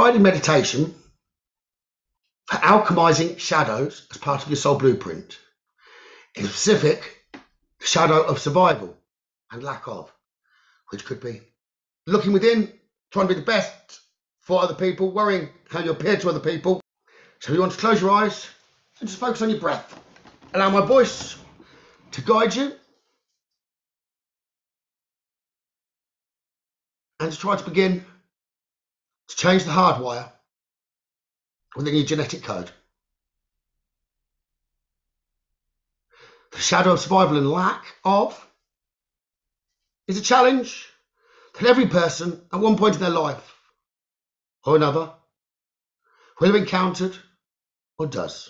guided meditation for alchemizing shadows as part of your soul blueprint. In specific, the shadow of survival and lack of, which could be looking within, trying to be the best for other people, worrying how you appear to other people. So you want to close your eyes and just focus on your breath. Allow my voice to guide you and to try to begin to change the hardwire within your genetic code. The shadow of survival and lack of is a challenge that every person at one point in their life or another will have encountered or does.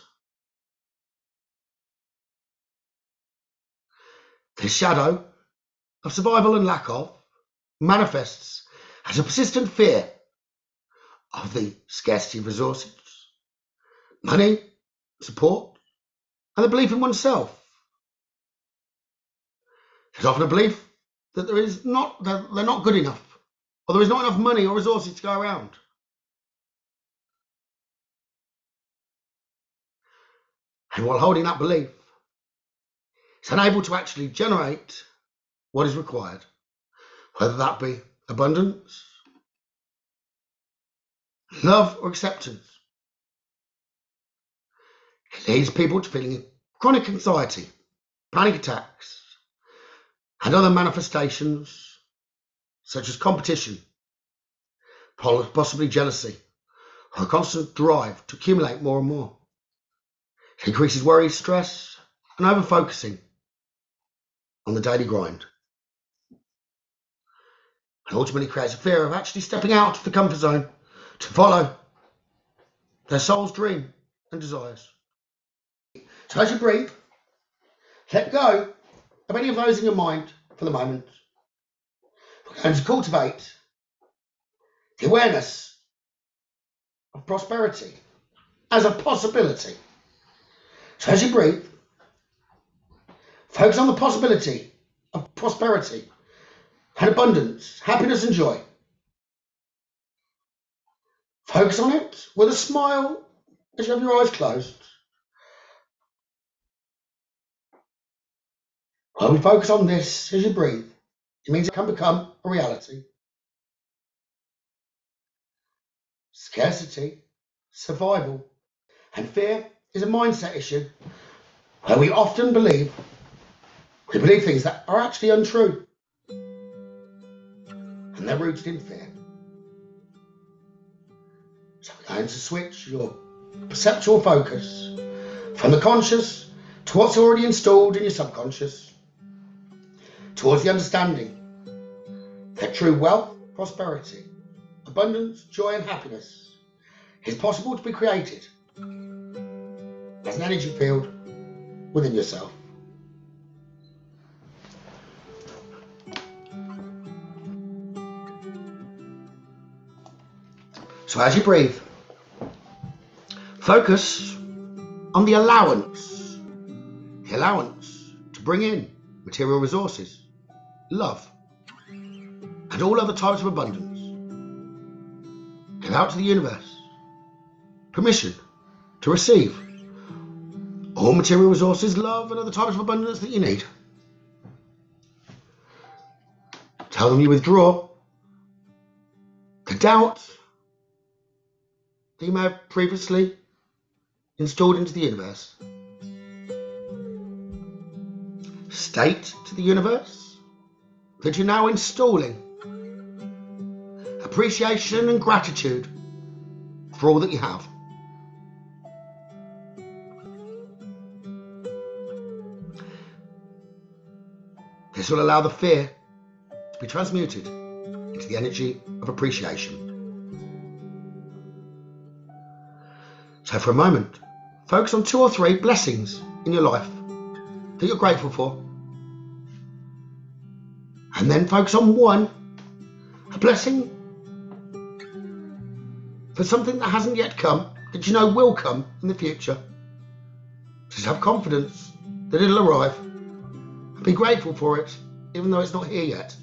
The shadow of survival and lack of manifests as a persistent fear of the scarcity of resources, money, support, and the belief in oneself. There's often a belief that they're not good enough, or there is not enough money or resources to go around. And while holding that belief, it's unable to actually generate what is required, whether that be abundance, love, or acceptance. It leads people to feeling chronic anxiety, panic attacks, and other manifestations such as competition, possibly jealousy, or a constant drive to accumulate more and more. It increases worry, stress, and over-focusing on the daily grind. And ultimately creates a fear of actually stepping out of the comfort zone to follow their soul's dream and desires. So as you breathe, let go of any of those in your mind for the moment. We're going to cultivate the awareness of prosperity as a possibility. So as you breathe, focus on the possibility of prosperity and abundance, happiness and joy. Focus on it with a smile as you have your eyes closed. When we focus on this as you breathe, it means it can become a reality. Scarcity, survival, and fear is a mindset issue where we often believe things that are actually untrue, and they're rooted in fear. So we're going to switch your perceptual focus from the conscious to what's already installed in your subconscious, towards the understanding that true wealth, prosperity, abundance, joy and happiness is possible to be created as an energy field within yourself. So as you breathe, focus on the allowance to bring in material resources, love, and all other types of abundance. Give out to the universe permission to receive all material resources, love, and other types of abundance that you need. Tell them you withdraw the doubt that you may have previously installed into the universe. State to the universe that you're now installing appreciation and gratitude for all that you have. This will allow the fear to be transmuted into the energy of appreciation. So for a moment, focus on 2 or 3 blessings in your life that you're grateful for. And then focus on 1, a blessing for something that hasn't yet come, that you know will come in the future. Just have confidence that it'll arrive and be grateful for it, even though it's not here yet.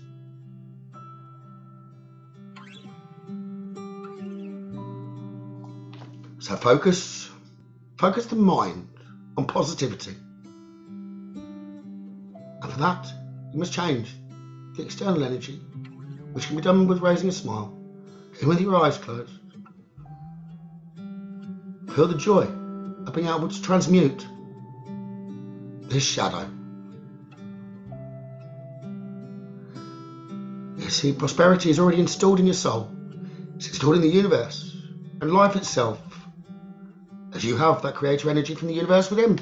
So focus the mind on positivity. And for that, you must change the external energy, which can be done with raising a smile, even with your eyes closed. Feel the joy of being able to transmute this shadow. You see, prosperity is already installed in your soul. It's installed in the universe and life itself, as you have that creator energy from the universe within.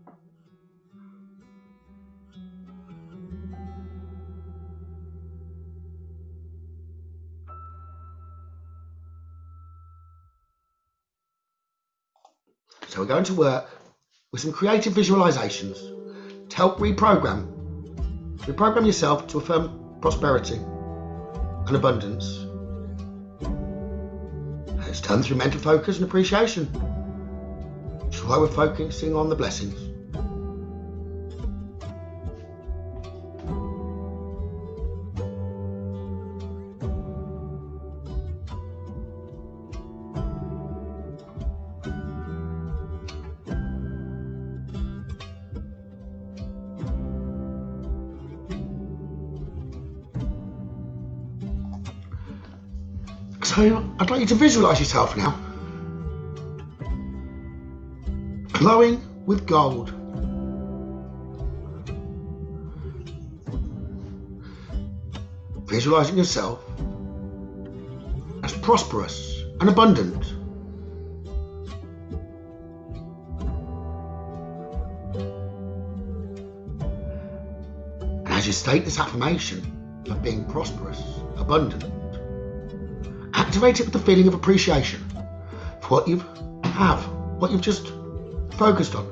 So we're going to work with some creative visualizations to help reprogram yourself to affirm prosperity and abundance. It's done through mental focus and appreciation, which is why we're focusing on the blessings. So I'd like you to visualize yourself now, glowing with gold. Visualizing yourself as prosperous and abundant. And as you state this affirmation of being prosperous, abundant, activate it with the feeling of appreciation for what you have, what you've just focused on.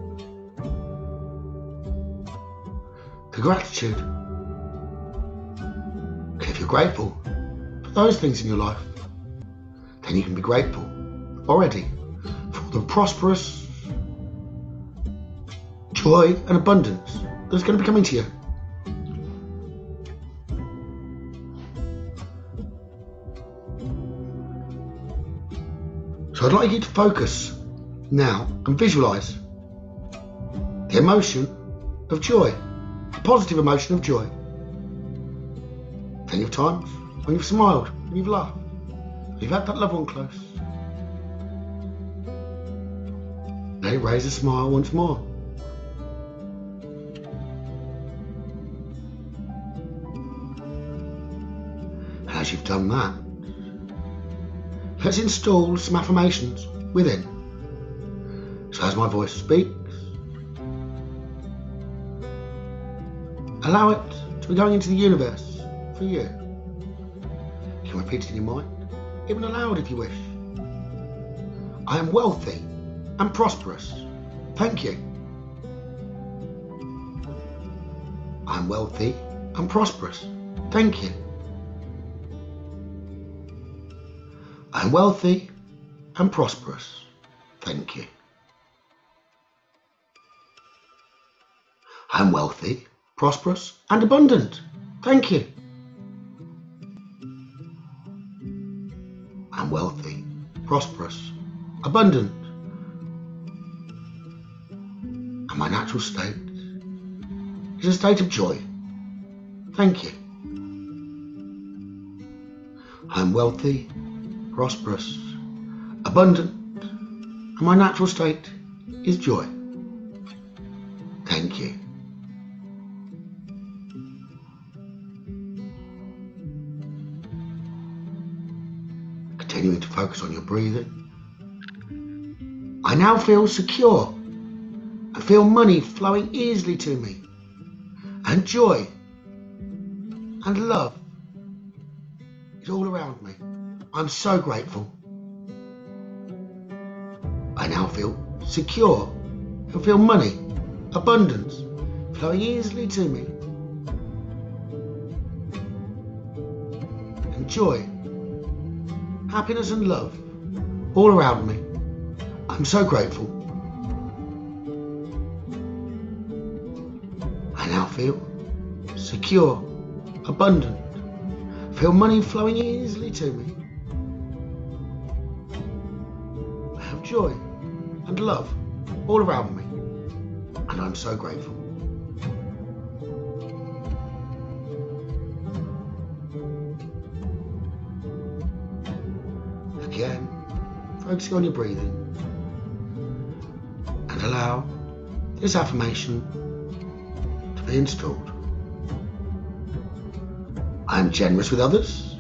The gratitude. And if you're grateful for those things in your life, then you can be grateful already for the prosperous joy and abundance that's going to be coming to you. So I'd like you to focus now and visualize the emotion of joy, the positive emotion of joy. Plenty of times when you've smiled, when you've laughed, when you've had that loved one close. Let it raise a smile once more. And as you've done that, let's install some affirmations within. So as my voice speaks, allow it to be going into the universe for you. You can repeat it in your mind, even aloud if you wish. I am wealthy and prosperous. Thank you. I am wealthy and prosperous. Thank you. I am wealthy and prosperous. Thank you. I am wealthy, prosperous and abundant. Thank you. I am wealthy, prosperous, abundant. And my natural state is a state of joy. Thank you. I am wealthy, prosperous, abundant, and my natural state is joy. Thank you. Continuing to focus on your breathing. I now feel secure. I feel money flowing easily to me, and joy and love is all around me. I'm so grateful. I now feel secure and feel money, abundance flowing easily to me, and joy, happiness and love all around me. I'm so grateful. I now feel secure, abundant, feel money flowing easily to me. I have joy and love all around me, and I'm so grateful. Again, focusing on your breathing, and allow this affirmation to be installed. I am generous with others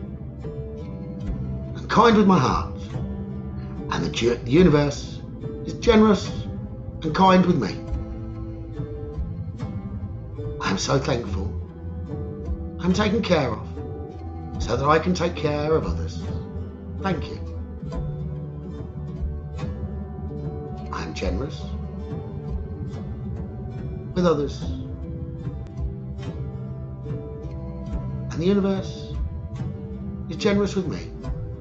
and kind with my heart, and the universe is generous and kind with me. I am so thankful I'm taken care of so that I can take care of others. Thank you. I am generous with others, and the universe is generous with me.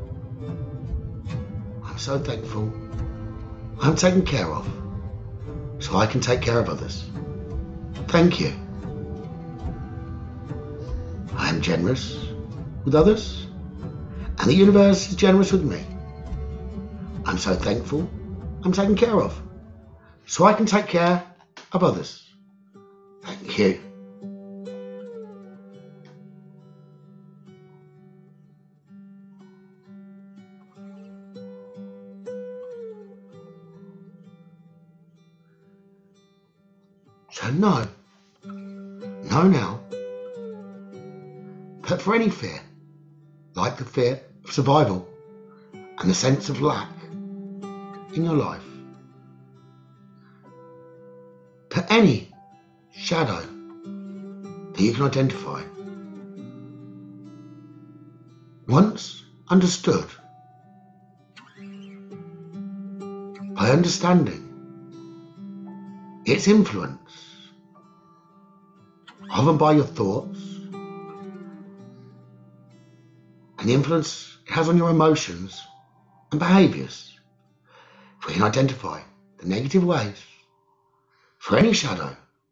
I'm so thankful I'm taken care of so I can take care of others. Thank you. I am generous with others, and the universe is generous with me. I'm so thankful I'm taken care of so I can take care of others. Thank you. So no now. But for any fear, like the fear of survival and the sense of lack in your life, put any shadow that you can identify. Once understood, by understanding its influence, often by your thoughts, and the influence it has on your emotions and behaviours, if we can identify the negative ways for any shadow,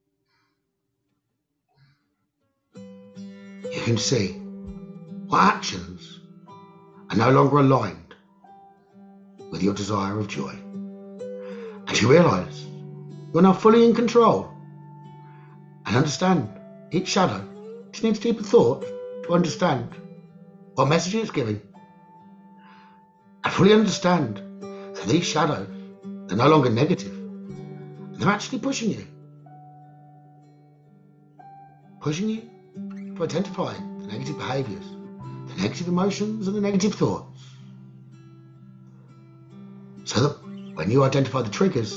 you can see what actions are no longer aligned with your desire of joy. And you realise you're now fully in control and understand each shadow just needs deeper thought to understand what message it's giving. And fully understand that these shadows are no longer negative. They're actually pushing you to identify the negative behaviours, the negative emotions and the negative thoughts. So that when you identify the triggers,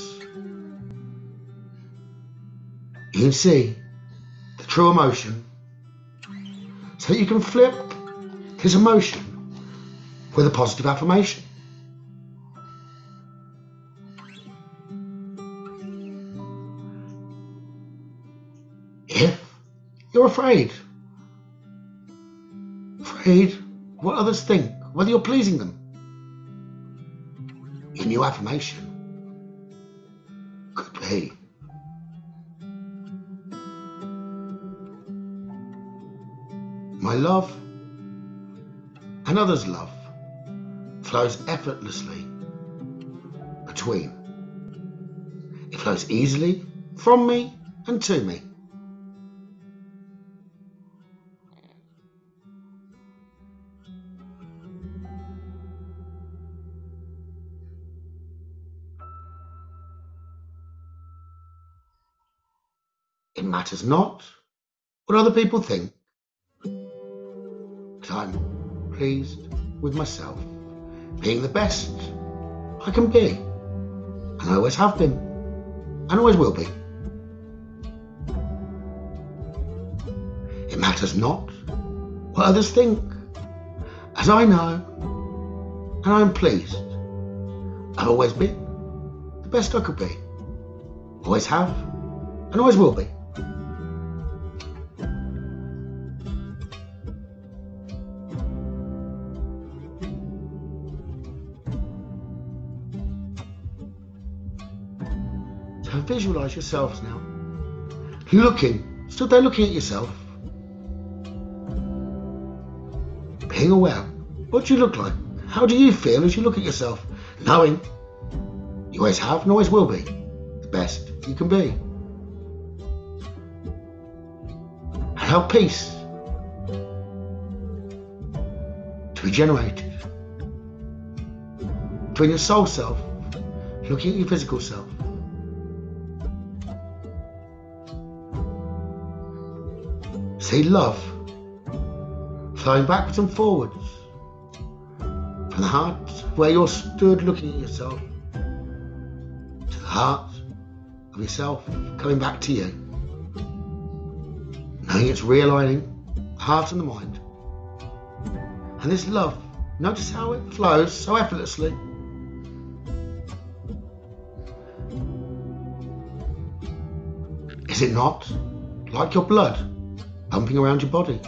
you can see the true emotion, so that you can flip this emotion with a positive affirmation. If you're afraid what others think, whether you're pleasing them, your new affirmation could be, my love and others' love flows effortlessly between. It flows easily from me and to me. It matters not what other people think, but I'm pleased with myself, being the best I can be, and I always have been, and always will be. It matters not what others think, as I know, and I am pleased. I've always been the best I could be, always have, and always will be. So visualise yourselves now, stood there looking at yourself, being aware. What do you look like? How do you feel as you look at yourself, knowing You always have and always will be the best you can be. And allow peace to be generated between your soul self looking at your physical self. See love flowing backwards and forwards from the heart where you're stood looking at yourself to the heart of yourself coming back to you, knowing it's realigning the heart and the mind. And this love, notice how it flows so effortlessly. Is it not like your blood pumping around your body?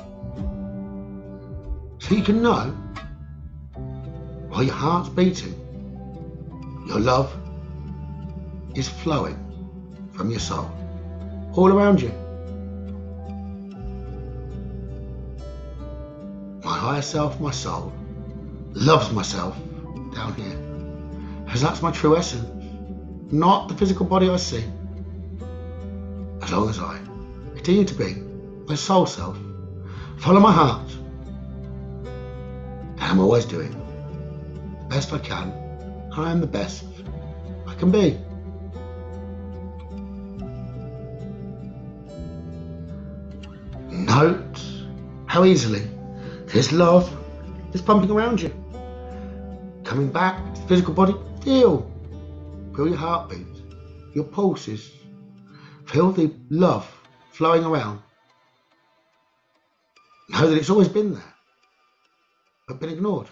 So you can know while your heart's beating, your love is flowing from your soul all around you. My higher self, my soul, loves myself down here, because that's my true essence, not the physical body I see. As long as I continue to be my soul self, follow my heart, and I'm always doing the best I can, and I am the best I can be. Note how easily this love is pumping around you, coming back to the physical body. Feel your heartbeat, your pulses. Feel the love flowing around. Know that it's always been there, but been ignored.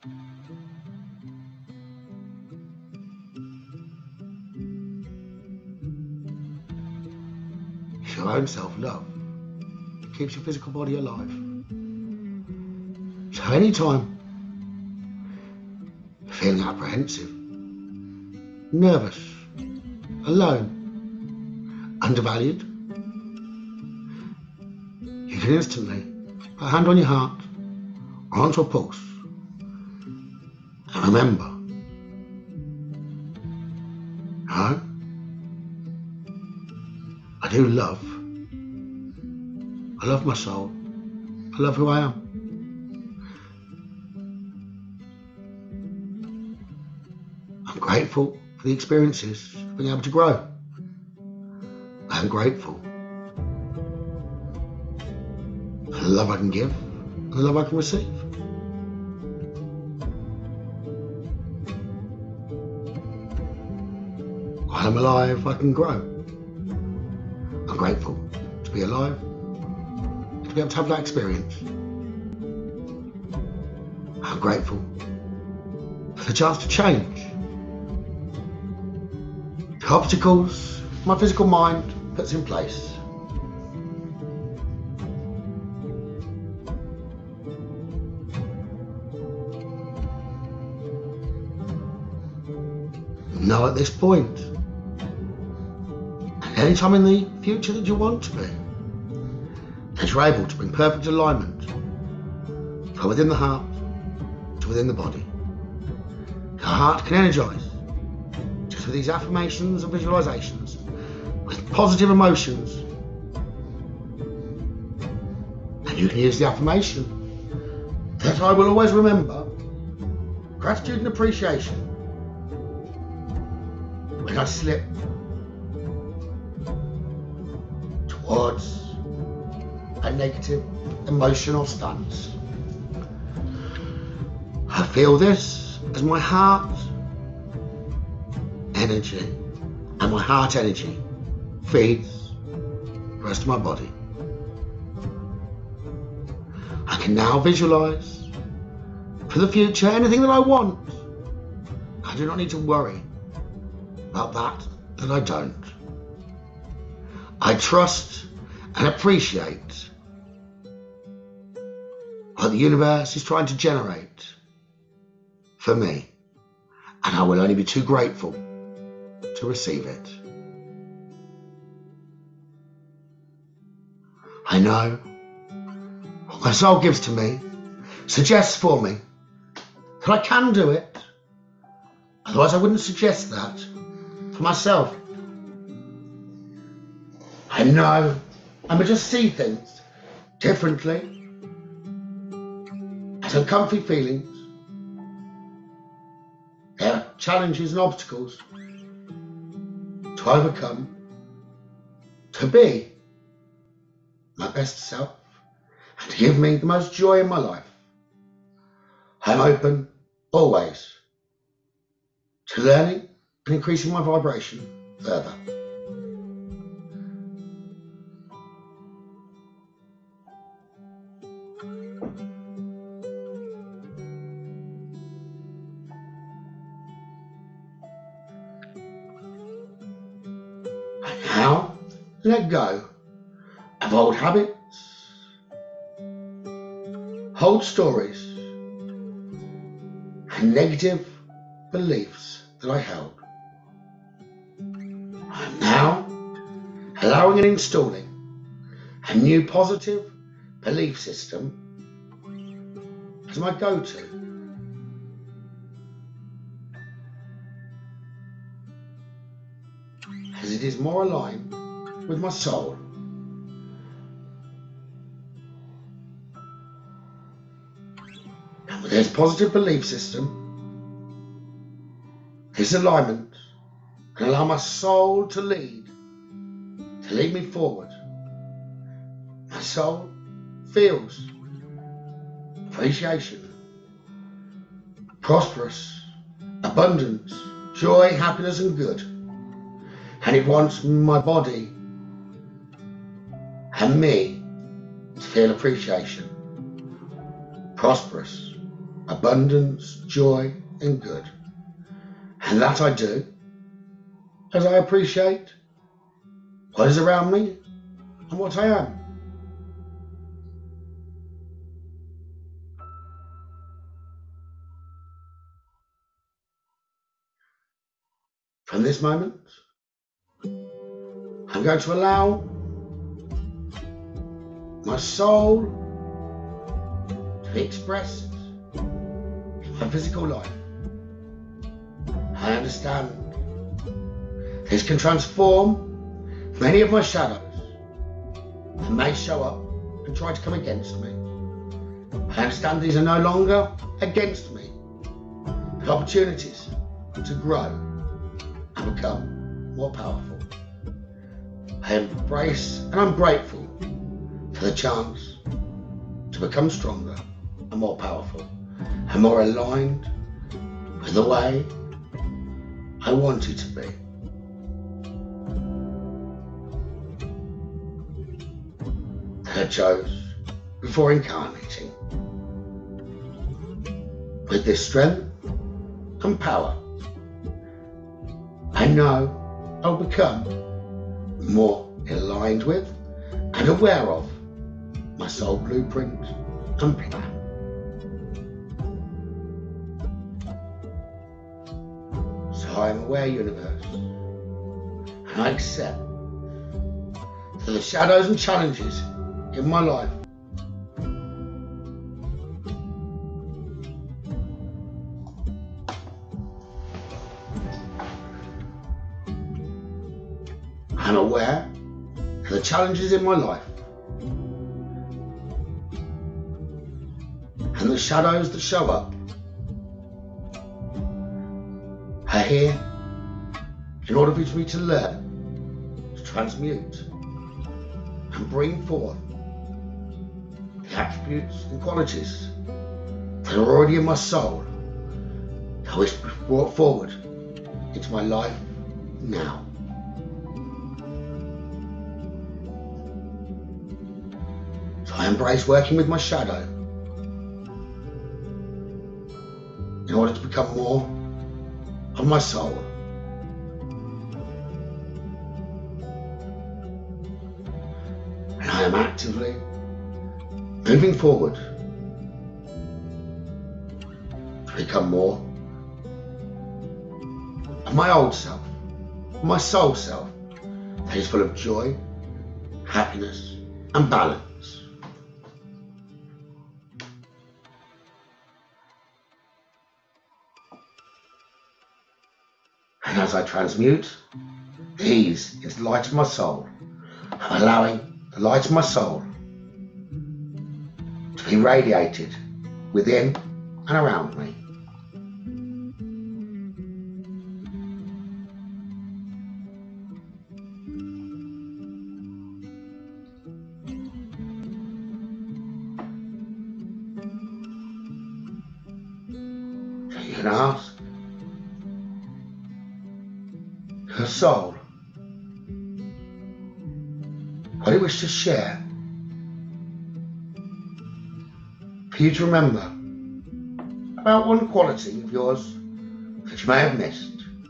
It's your own self-love that keeps your physical body alive. So anytime you're feeling apprehensive, nervous, alone, undervalued, you can instantly put a hand on your heart or onto a pulse and remember, no, I do love. I love my soul. I love who I am. I'm grateful for the experiences of being able to grow. I'm grateful for the love I can give and the love I can receive. While I'm alive, I can grow. I'm grateful to be alive, to be able to have that experience. I'm grateful for the chance to change. The obstacles my physical mind puts in place. Know at this point, and any time in the future that you want to be, that you're able to bring perfect alignment from within the heart to within the body. Your heart can energize just with these affirmations and visualizations, with positive emotions. And you can use the affirmation that I will always remember gratitude and appreciation when I slip towards a negative emotional stance. I feel this as my heart energy, and my heart energy feeds the rest of my body. I can now visualize for the future anything that I want. I do not need to worry about that I don't. I trust and appreciate what the universe is trying to generate for me, and I will only be too grateful to receive it. I know what my soul gives to me suggests for me that I can do it. Otherwise I wouldn't suggest that for myself. I know I may just see things differently. As uncomfy feelings, there are challenges and obstacles to overcome, to be my best self, and to give me the most joy in my life. I'm open always to learning and increasing my vibration further. I now let go of old habits, old stories, and negative beliefs that I held. I'm now allowing and installing a new positive belief system as my go-to. As it is more aligned with my soul. And with this positive belief system, this alignment can allow my soul to lead me forward. My soul feels appreciation, prosperous, abundance, joy, happiness and good. And it wants my body and me to feel appreciation, prosperous, abundance, joy and good. And that I do as I appreciate what is around me and what I am. From this moment, I'm going to allow my soul to be expressed in my physical life. I understand this can transform many of my shadows that may show up and try to come against me. I understand these are no longer against me, but opportunities to grow and become more powerful. I embrace and I'm grateful for the chance to become stronger and more powerful and more aligned with the way I want it to be. That I chose before incarnating. With this strength and power, I know I'll become more aligned with and aware of my soul blueprint and plan. So I am aware, universe, and I accept that the shadows and challenges in my life I'm aware of the challenges in my life and the shadows that show up are here in order for me to learn, to transmute and bring forth the attributes and qualities that are already in my soul that wish to be brought forward into my life now. So I embrace working with my shadow in order to become more of my soul. And I am actively moving forward to become more of my old self, my soul self, that is full of joy, happiness and balance. And as I transmute these into the light of my soul, I'm allowing the light of my soul to be radiated within and around me. So you can ask your soul what it wishes to share for you to remember about one quality of yours that you may have missed.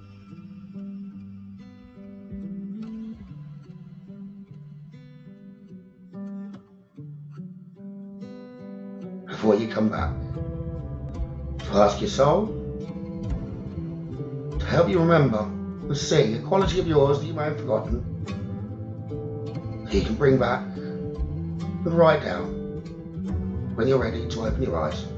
Before you come back, to ask your soul to help you remember and see a quality of yours that you may have forgotten, that you can bring back and write down when you're ready to open your eyes.